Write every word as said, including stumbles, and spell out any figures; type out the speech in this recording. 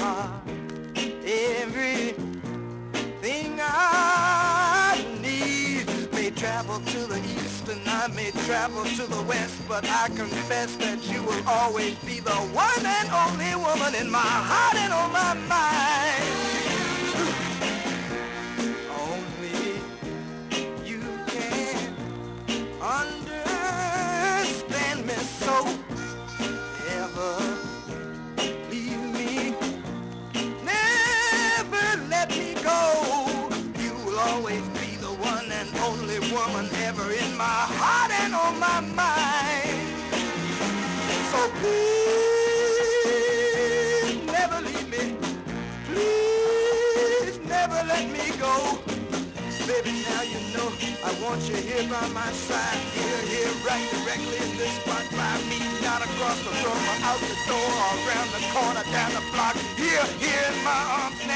are everything I need. May travel to the east and I may travel to the west, but I confess that you will always be the one and only woman in my heart and on my mind. Only you can understand me, so ever leave me, never let me go. You will always be the one and only woman ever in my heart and on my mind. So please never leave me, please never let me go. Baby, now you know I want you here by my side, here, here, right directly in this spot by me, not across the room or out the door or around the corner, down the block, here, here in my arms now.